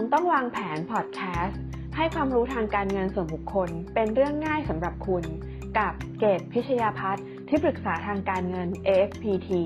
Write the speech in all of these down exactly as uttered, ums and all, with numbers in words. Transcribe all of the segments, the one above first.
ต้องวางแผนพอดแคสต์ให้ความรู้ทางการเงินส่วนบุคคลเป็นเรื่องง่ายสำหรับคุณกับเกตพิชยาภัทรที่ปรึกษาทางการเงิน เอ เอฟ พี ที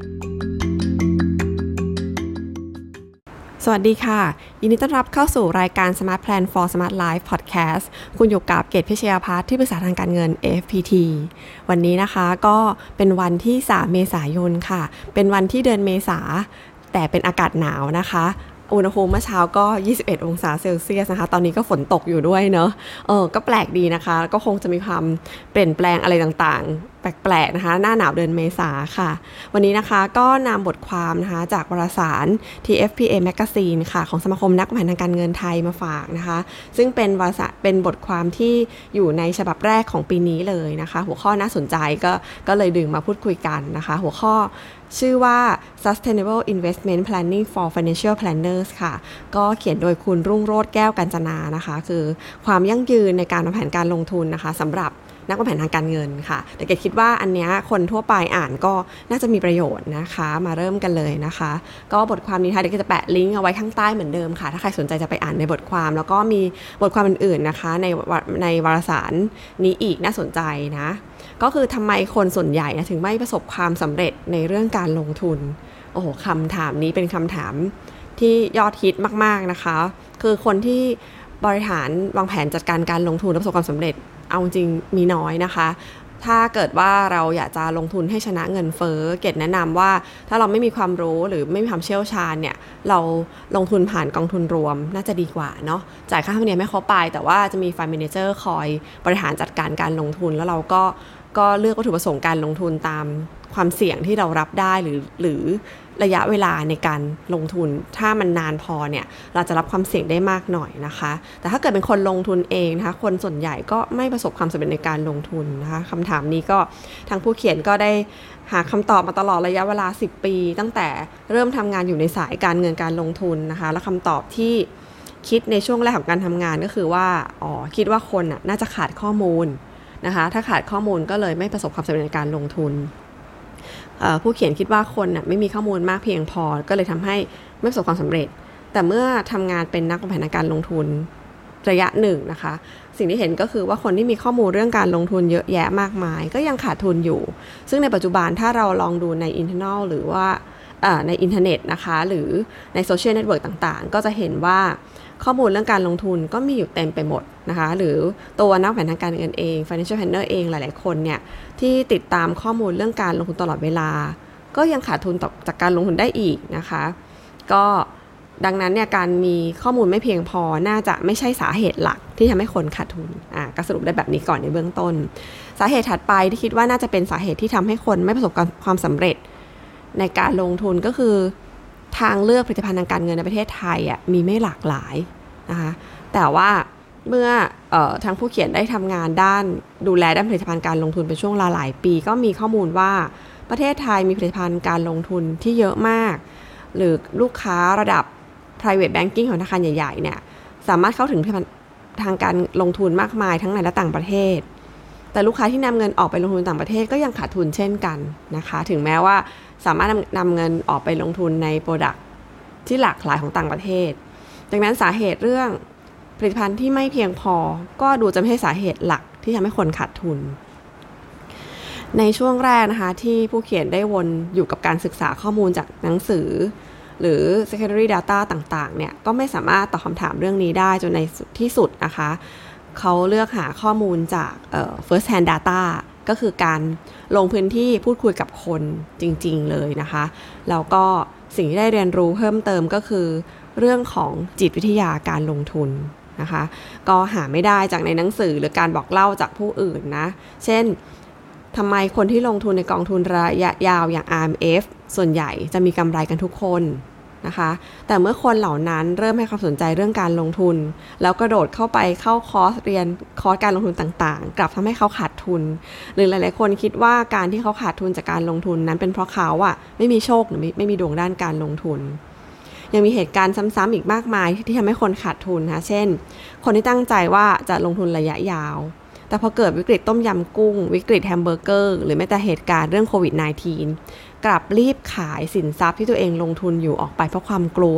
สวัสดีค่ะยินดีต้อนรับเข้าสู่รายการ Smart Plan for Smart Life Podcast คุณอยู่กับเกตพิชยาภัทรที่ปรึกษาทางการเงิน เอ เอฟ พี ที วันนี้นะคะก็เป็นวันที่สามเมษายนค่ะเป็นวันที่เดือนเมษาแต่เป็นอากาศหนาวนะคะอุณหภูมิเมื่อเช้าก็ยี่สิบเอ็ดองศาเซลเซียสนะคะตอนนี้ก็ฝนตกอยู่ด้วยเนอะเออก็แปลกดีนะคะก็คงจะมีความเปลี่ยนแปลงอะไรต่างๆแปลกๆนะคะหน้าหนาวเดือนเมษาค่ะวันนี้นะคะก็นำบทความนะคะจากวารสาร ที เอฟ พี เอ Magazine ค่ะของสมาคมนักวางแผนทางการเงินไทยมาฝากนะคะซึ่งเป็นวารสารเป็นบทความที่อยู่ในฉบับแรกของปีนี้เลยนะคะหัวข้อน่าสนใจก็ก็เลยดึงมาพูดคุยกันนะคะหัวข้อชื่อว่า Sustainable Investment Planning for Financial Planners ค่ะก็เขียนโดยคุณรุ่งโรจน์แก้วกัญจนานะคะคือความยั่งยืนในการวางแผนการลงทุนนะคะสำหรับนักวางแผนทางการเงินค่ะแต่เกดคิดว่าอันเนี้ยคนทั่วไปอ่านก็น่าจะมีประโยชน์นะคะมาเริ่มกันเลยนะคะก็บทความนี้ค่ะเดี๋ยวจะแปะลิงก์เอาไว้ข้างใต้เหมือนเดิมค่ะถ้าใครสนใจจะไปอ่านในบทความแล้วก็มีบทความอื่นๆนะคะในในวารสารนี้อีกน่าสนใจนะก็คือทำไมคนส่วนใหญ่นะถึงไม่ประสบความสำเร็จในเรื่องการลงทุนโอ้โหคำถามนี้เป็นคำถามที่ยอดฮิตมากๆนะคะคือคนที่บริหารวางแผนจัดการการลงทุนและประสบความสำเร็จเอาจริงมีน้อยนะคะถ้าเกิดว่าเราอยากจะลงทุนให้ชนะเงินเฟ้อเกดแนะนำว่าถ้าเราไม่มีความรู้หรือไม่มีความเชี่ยวชาญเนี่ยเราลงทุนผ่านกองทุนรวมน่าจะดีกว่าเนาะจ่ายค่าธรรมเนียมไม่ครบไปแต่ว่าจะมีฟันด์แมเนเจอร์คอยบริหารจัดการการลงทุนแล้วเราก็ก็เลือกวัตถุประสงค์การลงทุนตามความเสี่ยงที่เรารับได้หรือหรือระยะเวลาในการลงทุนถ้ามันนานพอเนี่ยเราจะรับความเสี่ยงได้มากหน่อยนะคะแต่ถ้าเกิดเป็นคนลงทุนเองนะคะคนส่วนใหญ่ก็ไม่ประสบความสำเร็จในการลงทุนนะคะคำถามนี้ก็ทางผู้เขียนก็ได้หาคำตอบมาตลอดระยะเวลาสิบปีตั้งแต่เริ่มทำงานอยู่ในสายการเงินการลงทุนนะคะและคำตอบที่คิดในช่วงแรกของการทำงานก็คือว่าอ๋อคิดว่าคนน่ะน่าจะขาดข้อมูลนะคะถ้าขาดข้อมูลก็เลยไม่ประสบความสำเร็จในการลงทุนผู้เขียนคิดว่าคนน่ะไม่มีข้อมูลมากเพียงพอก็เลยทำให้ไม่ประสบความสำเร็จแต่เมื่อทำงานเป็นนักวางแผนการลงทุนระยะหนึ่งนะคะสิ่งที่เห็นก็คือว่าคนที่มีข้อมูลเรื่องการลงทุนเยอะแยะมากมายก็ยังขาดทุนอยู่ซึ่งในปัจจุบันถ้าเราลองดูใน internal หรือว่าในอินเทอร์เน็ตนะคะหรือในโซเชียลเน็ตเวิร์กต่างๆก็จะเห็นว่าข้อมูลเรื่องการลงทุนก็มีอยู่เต็มไปหมดนะคะหรือตัวนักวางแผนทางการเงินเอง financial planner เองหลายๆคนเนี่ยที่ติดตามข้อมูลเรื่องการลงทุนตลอดเวลาก็ยังขาดทุนจากการลงทุนได้อีกนะคะก็ดังนั้นเนี่ยการมีข้อมูลไม่เพียงพอน่าจะไม่ใช่สาเหตุหลักที่ทำให้คนขาดทุนอ่ะก็สรุปได้แบบนี้ก่อนในเบื้องต้นสาเหตุถัดไปที่คิดว่าน่าจะเป็นสาเหตุที่ทำให้คนไม่ประสบความสำเร็จในการลงทุนก็คือทางเลือกผลิตภัณฑ์ทางการเงินในประเทศไทยอ่ะมีไม่หลากหลายนะคะแต่ว่าเมื่อเอ่อทางผู้เขียนได้ทำงานด้านดูแลด้านผลิตภัณฑ์การลงทุนเป็นช่วงหลายปีก็มีข้อมูลว่าประเทศไทยมีผลิตภัณฑ์การลงทุนที่เยอะมากหรือลูกค้าระดับ private banking ของธนาคารใหญ่ๆเนี่ยสามารถเข้าถึงผลิตภัณฑ์ทางการลงทุนมากมายทั้งในและต่างประเทศแต่ลูกค้าที่นำเงินออกไปลงทุนต่างประเทศก็ยังขาดทุนเช่นกันนะคะถึงแม้ว่าสามารถนำเงินออกไปลงทุนใน product ที่หลากหลายของต่างประเทศดังนั้นสาเหตุเรื่องผลิตภัณฑ์ที่ไม่เพียงพอก็ดูจะไม่ใช่สาเหตุหลักที่ทำให้คนขาดทุนในช่วงแรกนะคะที่ผู้เขียนได้วนอยู่กับการศึกษาข้อมูลจากหนังสือหรือ secondary data ต่างๆเนี่ยก็ไม่สามารถตอบคำถามเรื่องนี้ได้จนในที่สุดนะคะเขาเลือกหาข้อมูลจากเอ่อ first hand data ก็คือการลงพื้นที่พูดคุยกับคนจริงๆเลยนะคะแล้วก็สิ่งที่ได้เรียนรู้เพิ่มเติมก็คือเรื่องของจิตวิทยาการลงทุนนะคะก็หาไม่ได้จากในหนังสือหรือการบอกเล่าจากผู้อื่นนะเช่นทำไมคนที่ลงทุนในกองทุนระยะยาวอย่าง อาร์ เอ็ม เอฟ ส่วนใหญ่จะมีกำไรกันทุกคนนะคะแต่เมื่อคนเหล่านั้นเริ่มให้ความสนใจเรื่องการลงทุนแล้วกระโดดเข้าไปเข้าคอร์สเรียนคอร์สการลงทุนต่างๆกลับทำให้เขาขาดทุนหรือหลายๆคนคิดว่าการที่เขาขาดทุนจากการลงทุนนั้นเป็นเพราะเขาอะไม่มีโชคหรือไม่มีดวงด้านการลงทุนยังมีเหตุการณ์ซ้ำๆอีกมากมายที่ทำให้คนขาดทุนนะคะเช่นคนที่ตั้งใจว่าจะลงทุนระยะยาวแต่พอเกิดวิกฤตต้มยำกุ้งวิกฤตแฮมเบอร์เกอร์หรือแม้แต่เหตุการณ์เรื่องโควิด สิบเก้า กลับรีบขายสินทรัพย์ที่ตัวเองลงทุนอยู่ออกไปเพราะความกลัว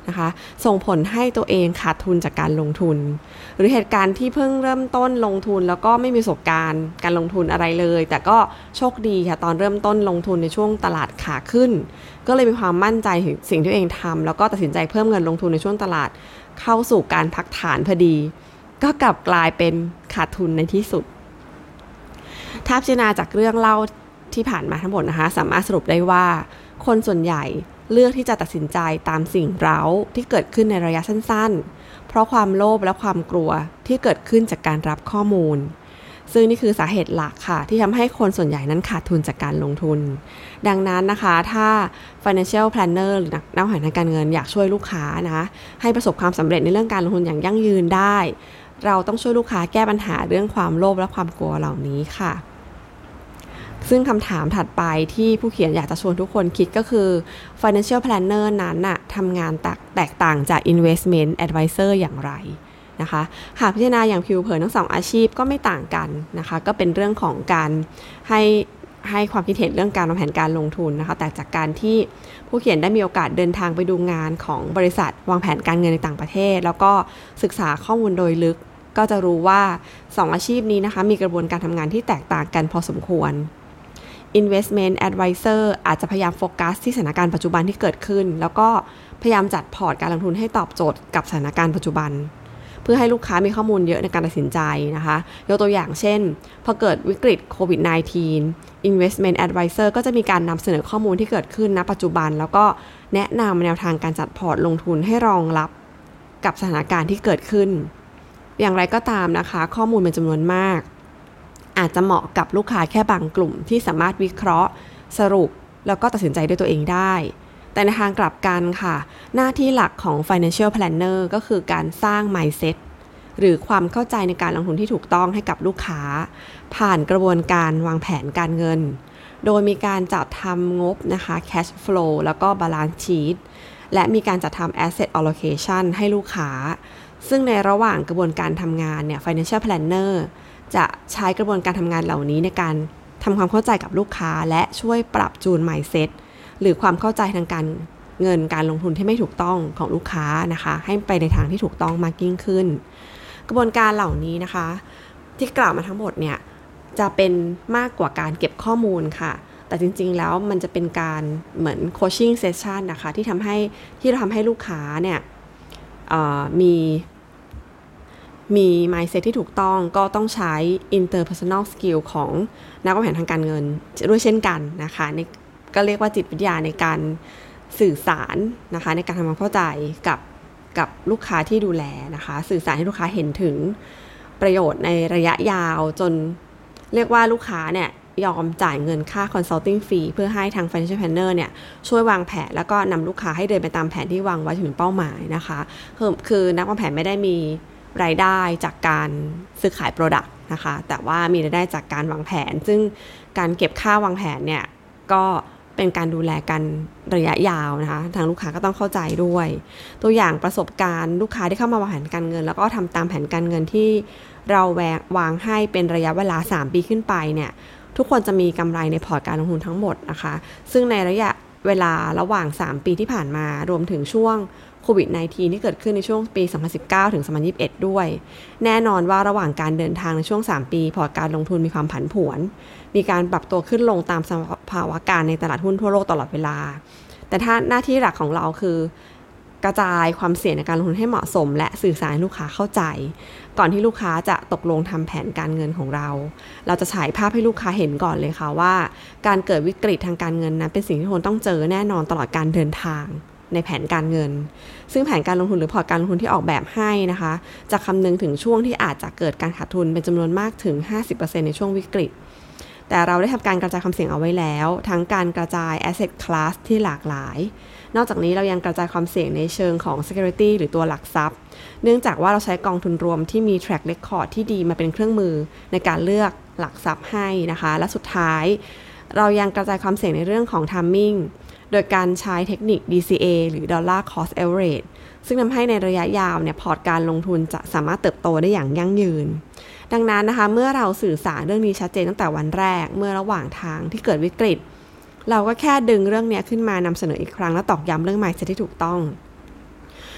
นะคะส่งผลให้ตัวเองขาดทุนจากการลงทุนหรือเหตุการณ์ที่เพิ่งเริ่มต้นลงทุนแล้วก็ไม่มีประสบการณ์การลงทุนอะไรเลยแต่ก็โชคดีค่ะตอนเริ่มต้นลงทุนในช่วงตลาดขาขึ้นก็เลยมีความมั่นใจถึงสิ่งที่ตัวเองทำแล้วก็ตัดสินใจเพิ่มเงินลงทุนในช่วงตลาดเข้าสู่การพักฐานพอดีก็กลับกลายเป็นขาดทุนในที่สุดถ้าพิจารณาจากเรื่องเล่าที่ผ่านมาทั้งหมดนะคะสามารถสรุปได้ว่าคนส่วนใหญ่เลือกที่จะตัดสินใจตามสิ่งเร้าที่เกิดขึ้นในระยะสั้นๆเพราะความโลภและความกลัวที่เกิดขึ้นจากการรับข้อมูลซึ่งนี่คือสาเหตุหลักค่ะที่ทำให้คนส่วนใหญ่นั้นขาดทุนจากการลงทุนดังนั้นนะคะถ้า financial planner หรือนักวางแผนทางการเงินอยากช่วยลูกค้านะให้ประสบความสำเร็จในเรื่องการลงทุนอย่างยั่งยืนได้เราต้องช่วยลูกค้าแก้ปัญหาเรื่องความโลภและความกลัวเหล่านี้ค่ะซึ่งคำถามถัดไปที่ผู้เขียนอยากจะชวนทุกคนคิดก็คือ financial planner นั้นน่ะทำงานแตกต่างจาก investment advisor อย่างไรนะคะหากพิจารณาอย่างผิวเผินทั้งสองอาชีพก็ไม่ต่างกันนะคะก็เป็นเรื่องของการให้ให้ความคิดเห็นเรื่องการวางแผนการลงทุนนะคะแต่จากการที่ผู้เขียนได้มีโอกาสเดินทางไปดูงานของบริษัทวางแผนการเงินในต่างประเทศแล้วก็ศึกษาข้อมูลโดยลึกก็จะรู้ว่าสองอาชีพนี้นะคะมีกระบวนการทำงานที่แตกต่างกันพอสมควรInvestment Advisor อาจจะพยายามโฟกัสที่สถานการณ์ปัจจุบันที่เกิดขึ้นแล้วก็พยายามจัดพอร์ตการลงทุนให้ตอบโจทย์กับสถานการณ์ปัจจุบันเพื่อให้ลูกค้ามีข้อมูลเยอะในการตัดสินใจนะคะยกตัวอย่างเช่นพอเกิดวิกฤตโควิด สิบเก้า Investment Advisor ก็จะมีการนำเสนอข้อมูลที่เกิดขึ้นณปัจจุบันแล้วก็แนะนำแนวทางการจัดพอร์ตลงทุนให้รองรับกับสถานการณ์ที่เกิดขึ้นอย่างไรก็ตามนะคะข้อมูลเป็นจำนวนมากอาจจะเหมาะกับลูกค้าแค่บางกลุ่มที่สามารถวิเคราะห์สรุปแล้วก็ตัดสินใจด้วยตัวเองได้แต่ในทางกลับกันค่ะหน้าที่หลักของ financial planner ก็คือการสร้าง mindset หรือความเข้าใจในการลงทุนที่ถูกต้องให้กับลูกค้าผ่านกระบวนการวางแผนการเงินโดยมีการจัดทำงบนะคะ cash flow แล้วก็ balance sheet และมีการจัดทำ asset allocation ให้ลูกค้าซึ่งในระหว่างกระบวนการทำงานเนี่ย financial plannerจะใช้กระบวนการทำงานเหล่านี้ในการทำความเข้าใจกับลูกค้าและช่วยปรับจูน mindset หรือความเข้าใจทางการเงินการลงทุนที่ไม่ถูกต้องของลูกค้านะคะให้ไปในทางที่ถูกต้องมากยิ่งขึ้นกระบวนการเหล่านี้นะคะที่กล่าวมาทั้งหมดเนี่ยจะเป็นมากกว่าการเก็บข้อมูลค่ะแต่จริงๆแล้วมันจะเป็นการเหมือน coaching session นะคะที่ทำให้ที่ทำให้ลูกค้าเนี่ยมีมี mindset ที่ถูกต้องก็ต้องใช้ interpersonal skill ของนักวางแผนทางการเงินด้วยเช่นกันนะคะในก็เรียกว่าจิตวิทยาในการสื่อสารนะคะในการทำความเข้าใจกับกับลูกค้าที่ดูแลนะคะสื่อสารให้ลูกค้าเห็นถึงประโยชน์ในระยะยาวจนเรียกว่าลูกค้าเนี่ยยอมจ่ายเงินค่า consulting fee เพื่อให้ทาง financial planner เนี่ยช่วยวางแผนแล้วก็นำลูกค้าให้เดินไปตามแผนที่วางไว้ถึงเป้าหมายนะคะคือคือนักวางแผนไม่ได้มีรายได้จากการซื้อขาย product นะคะแต่ว่ามีรายได้จากการวางแผนซึ่งการเก็บค่าวางแผนเนี่ยก็เป็นการดูแลกันระยะยาวนะคะทางลูกค้าก็ต้องเข้าใจด้วยตัวอย่างประสบการณ์ลูกค้าที่เข้ามาวางแผนการเงินแล้วก็ทำตามแผนการเงินที่เราวางให้เป็นระยะเวลาสามปีขึ้นไปเนี่ยทุกคนจะมีกำไรในพอร์ตการลงทุนทั้งหมดนะคะซึ่งในระยะเวลาระหว่างสามปีที่ผ่านมารวมถึงช่วงโควิด สิบเก้า ที่เกิดขึ้นในช่วงปีสองพันสิบเก้าถึงสองพันยี่สิบเอ็ดด้วยแน่นอนว่าระหว่างการเดินทางในช่วงสามปีพอร์ตการลงทุนมีความผันผวนมีการปรับตัวขึ้นลงตามสภาวะการในตลาดหุ้นทั่วโลกตลอดเวลาแต่ถ้าหน้าที่หลักของเราคือกระจายความเสี่ยงในการลงทุนให้เหมาะสมและสื่อสารให้ลูกค้าเข้าใจก่อนที่ลูกค้าจะตกลงทำแผนการเงินของเราเราจะฉายภาพให้ลูกค้าเห็นก่อนเลยค่ะว่าการเกิดวิกฤตทางการเงินนั้นเป็นสิ่งที่ทุกคนต้องเจอแน่นอนตลอดการเดินทางในแผนการเงินซึ่งแผนการลงทุนหรือพอร์ตการลงทุนที่ออกแบบให้นะคะจะคำนึงถึงช่วงที่อาจจะเกิดการขาดทุนเป็นจำนวนมากถึง ห้าสิบเปอร์เซ็นต์ ในช่วงวิกฤตแต่เราได้ทำการกระจายความเสี่ยงเอาไว้แล้วทั้งการกระจาย asset class ที่หลากหลายนอกจากนี้เรายังกระจายความเสี่ยงในเชิงของ security หรือตัวหลักทรัพย์เนื่องจากว่าเราใช้กองทุนรวมที่มี track record ที่ดีมาเป็นเครื่องมือในการเลือกหลักทรัพย์ให้นะคะและสุดท้ายเรายังกระจายความเสี่ยงในเรื่องของ timing โดยการใช้เทคนิค ดี ซี เอ หรือ Dollar Cost Average ซึ่งทำให้ในระยะยาวเนี่ยพอร์ตการลงทุนจะสามารถเติบโตได้อย่างยั่งยืนดังนั้นนะคะเมื่อเราสื่อสารเรื่องนี้ชัดเจนตั้งแต่วันแรกเมื่อระหว่างทางที่เกิดวิกฤตเราก็แค่ดึงเรื่องนี้ขึ้นมานำเสนออีกครั้งและตอกย้ำเรื่อง mindset ที่ถูกต้อง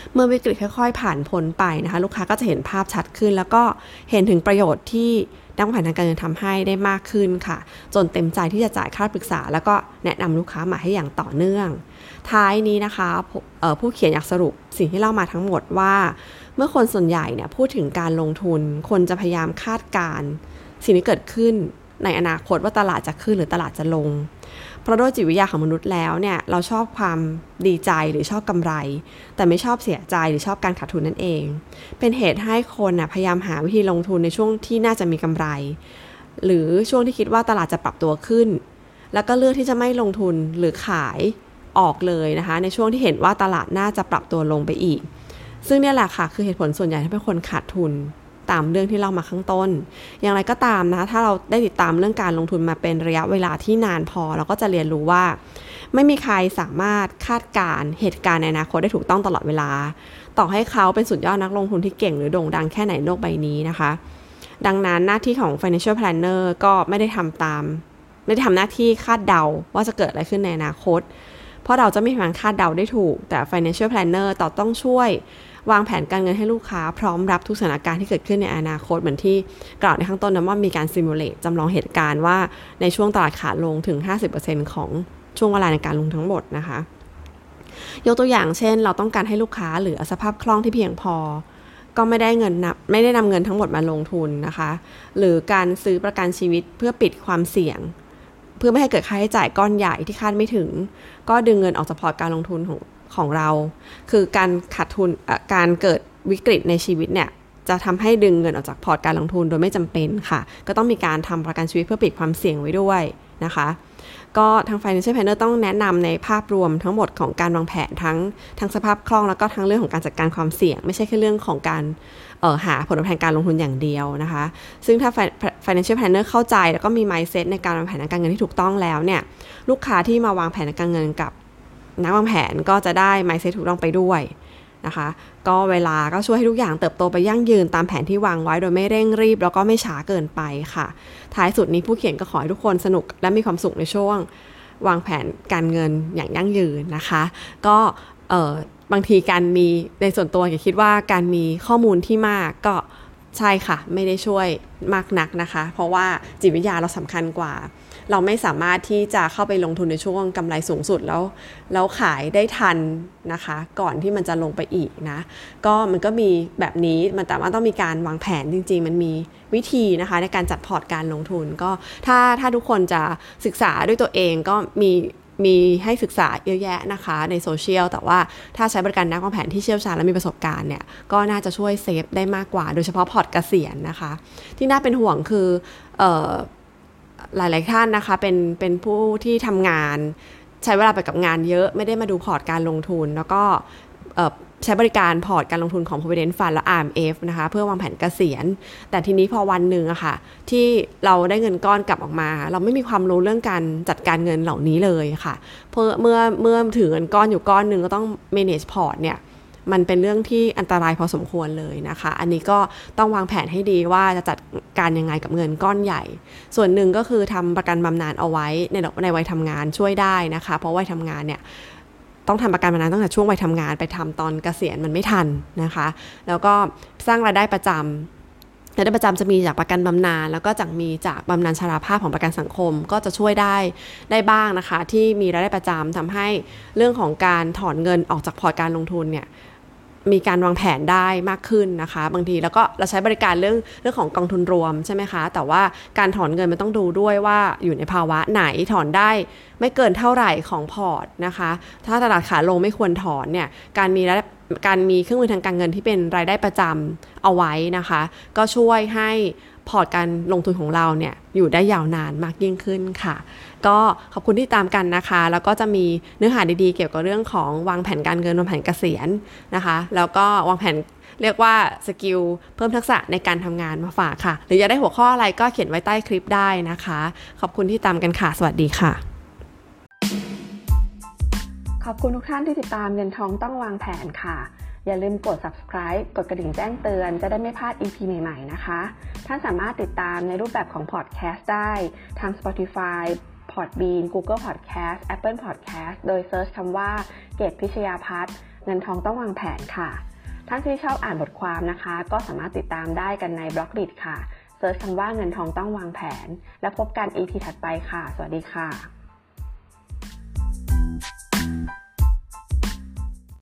เมื่อวิกฤตค่อยๆผ่านพ้นไปนะคะลูกค้าก็จะเห็นภาพชัดขึ้นแล้วก็เห็นถึงประโยชน์ที่นักวางแผนทางการเงินทำให้ได้มากขึ้นค่ะจนเต็มใจที่จะจ่ายค่าปรึกษาแล้วก็แนะนำลูกค้ามาให้อย่างต่อเนื่องท้ายนี้นะคะผู้เขียนอยากสรุปสิ่งที่เล่ามาทั้งหมดว่าเมื่อคนส่วนใหญ่เนี่ยพูดถึงการลงทุนคนจะพยายามคาดการณ์สิ่งที่เกิดขึ้นในอนาคตว่าตลาดจะขึ้นหรือตลาดจะลงเพราะโดยจิตวิทยาของมนุษย์แล้วเนี่ยเราชอบความดีใจหรือชอบกำไรแต่ไม่ชอบเสียใจหรือชอบการขาดทุนนั่นเองเป็นเหตุให้คนนะพยายามหาวิธีลงทุนในช่วงที่น่าจะมีกำไรหรือช่วงที่คิดว่าตลาดจะปรับตัวขึ้นแล้วก็เลือกที่จะไม่ลงทุนหรือขายออกเลยนะคะในช่วงที่เห็นว่าตลาดน่าจะปรับตัวลงไปอีกซึ่งเนี่ยแหละค่ะคือเหตุผลส่วนใหญ่ที่เป็นคนขาดทุนตามเรื่องที่เล่ามาข้างต้นอย่างไรก็ตามนะถ้าเราได้ติดตามเรื่องการลงทุนมาเป็นระยะเวลาที่นานพอเราก็จะเรียนรู้ว่าไม่มีใครสามารถคาดการณ์เหตุการณ์ในอนาคตได้ถูกต้องตลอดเวลาต่อให้เขาเป็นสุดยอดนักลงทุนที่เก่งหรือโด่งดังแค่ไหนโลกใบนี้นะคะดังนั้นหน้าที่ของ financial planner ก็ไม่ได้ทำตามไม่ได้ทำหน้าที่คาดเดาว่าจะเกิดอะไรขึ้นในอนาคตเพราะเราจะไม่มีทางคาดเดาได้ถูกแต่ financial planner ต่อต้องช่วยวางแผนการเงินให้ลูกค้าพร้อมรับทุกสถานการณ์ที่เกิดขึ้นในอนาคตเหมือนที่กล่าวในข้างต้นนะว่ามีการซิมูเลตจำลองเหตุการณ์ว่าในช่วงตลาดขาลงถึง ห้าสิบเปอร์เซ็นต์ ของช่วงเวลาในการลงทั้งหมดนะคะยกตัวอย่างเช่นเราต้องการให้ลูกค้าเหลือสภาพคล่องที่เพียงพอก็ไม่ได้เงินนับไม่ได้นำเงินทั้งหมดมาลงทุนนะคะหรือการซื้อประกันชีวิตเพื่อปิดความเสี่ยงเพื่อไม่ให้เกิดค่าใช้จ่ายก้อนใหญ่ที่คาดไม่ถึงก็ดึงเงินออกจากพอร์ตการลงทุนของของเราคือการขาดทุนการเกิดวิกฤตในชีวิตเนี่ยจะทำให้ดึงเงินออกจากพอร์ตการลงทุนโดยไม่จำเป็นค่ะก็ต้องมีการทำประกันชีวิตเพื่อปิดความเสี่ยงไว้ด้วยนะคะก็ทาง Financial Planner ต้องแนะนำในภาพรวมทั้งหมดของการวางแผนทั้งทั้งสภาพคล่องแล้วก็ทั้งเรื่องของการจัดการความเสี่ยงไม่ใช่แค่เรื่องของการเอ่อหาผลตอบแทนการลงทุนอย่างเดียวนะคะซึ่งถ้า Financial Planner เข้าใจแล้วก็มี mindset ในการวางแผนการเงินที่ถูกต้องแล้วเนี่ยลูกค้าที่มาวางแผนการเงินกับนักวางแผนก็จะได้ mindset ถูกต้องไปด้วยนะคะก็เวลาก็ช่วยให้ทุกอย่างเติบโตไปยั่งยืนตามแผนที่วางไว้โดยไม่เร่งรีบแล้วก็ไม่ช้าเกินไปค่ะท้ายสุดนี้ผู้เขียนก็ขอให้ทุกคนสนุกและมีความสุขในช่วงวางแผนการเงินอย่างยั่งยืนนะคะก็เอ่อบางทีการมีในส่วนตัวคิดว่าการมีข้อมูลที่มากก็ใช่ค่ะไม่ได้ช่วยมากนักนะคะเพราะว่าจิตวิทยาเราสำคัญกว่าเราไม่สามารถที่จะเข้าไปลงทุนในช่วงกำไรสูงสุดแล้วแล้วขายได้ทันนะคะก่อนที่มันจะลงไปอีกนะก็มันก็มีแบบนี้มันแต่ว่าต้องมีการวางแผนจริงๆมันมีวิธีนะคะในการจัดพอร์ตการลงทุนก็ถ้าถ้าทุกคนจะศึกษาด้วยตัวเองก็มีมีให้ศึกษาเยอะแยะนะคะในโซเชียลแต่ว่าถ้าใช้บริการนักวางแผนที่เชี่ยวชาญและมีประสบการณ์เนี่ยก็น่าจะช่วยเซฟได้มากกว่าโดยเฉพาะพอร์ตเกษียณนะคะที่น่าเป็นห่วงคือเอ่อหลายๆท่านนะคะเป็นเป็นผู้ที่ทำงานใช้เวลาไปกับงานเยอะไม่ได้มาดูพอร์ตการลงทุนแล้วก็ใช้บริการพอร์ตการลงทุนของ Provident Fund และ อาร์ เอ็ม เอฟ นะคะเพื่อวางแผนเกษียณแต่ทีนี้พอวันหนึ่งอะค่ะที่เราได้เงินก้อนกลับออกมาเราไม่มีความรู้เรื่องการจัดการเงินเหล่านี้เลยค่ะเพื่อเมื่อเมื่อถือเงินก้อนอยู่ก้อนหนึ่งก็ต้อง manage พอร์ตเนี่ยมันเป็นเรื่องที่อันตรายพอสมควรเลยนะคะอันนี้ก็ต้องวางแผนให้ดีว่าจะจัดการยังไงกับเงินก้อนใหญ่ส่วนหนึ่งก็คือทำประกันบำนาญเอาไว้ในในวัยทำงานช่วยได้นะคะเพราะวัยทำงานเนี่ยต้องทำประกันบำนาญตั้งแต่ช่วงวัยทำงานไปทำตอนเกษียณมันไม่ทันนะคะแล้วก็สร้างรายได้ประจำรายได้ประจำจะมีจากประกันบำนาญแล้วก็จากมีจากบำนาญชราภาพของประกันสังคมก็จะช่วยได้ได้บ้างนะคะที่มีรายได้ประจำทำให้เรื่องของการถอนเงินออกจากพอร์ตการลงทุนเนี่ยมีการวางแผนได้มากขึ้นนะคะบางทีแล้วก็เราใช้บริการเรื่องเรื่องของกองทุนรวมใช่ไหมคะแต่ว่าการถอนเงินมันต้องดูด้วยว่าอยู่ในภาวะไหนถอนได้ไม่เกินเท่าไหร่ของพอร์ตนะคะถ้าตลาดขาลงไม่ควรถอนเนี่ยการมีการมีเครื่องมือทางการเงินที่เป็นรายได้ประจำเอาไว้นะคะก็ช่วยให้พอร์ตการลงทุนของเราเนี่ยอยู่ได้ยาวนานมากยิ่งขึ้นค่ะก็ขอบคุณที่ตามกันนะคะแล้วก็จะมีเนื้อหาดีๆเกี่ยวกับเรื่องของวางแผนการเงินวางแผนเกษียณนะคะแล้วก็วางแผนเรียกว่าสกิลเพิ่มทักษะในการทำงานมาฝากค่ะหรืออยากได้หัวข้ออะไรก็เขียนไว้ใต้คลิปได้นะคะขอบคุณที่ตามกันค่ะสวัสดีค่ะขอบคุณทุกท่านที่ติดตามเงินทองต้องวางแผนค่ะอย่าลืมกด subscribe กดกระดิ่งแจ้งเตือนจะได้ไม่พลาด อี พี ใหม่ๆนะคะท่านสามารถติดตามในรูปแบบของ podcast ได้ทาง Spotify Podbean Google Podcast Apple Podcast โดยเซิร์ชคำว่าเกตพิชยาภัทรเงินทองต้องวางแผนค่ะท่านที่ชอบอ่านบทความนะคะก็สามารถติดตามได้กันในบล็อกดิค่ะเซิร์ชคำว่าเงินทองต้องวางแผนแล้วพบกัน อี พี ถัดไปค่ะสวัสดีค่ะ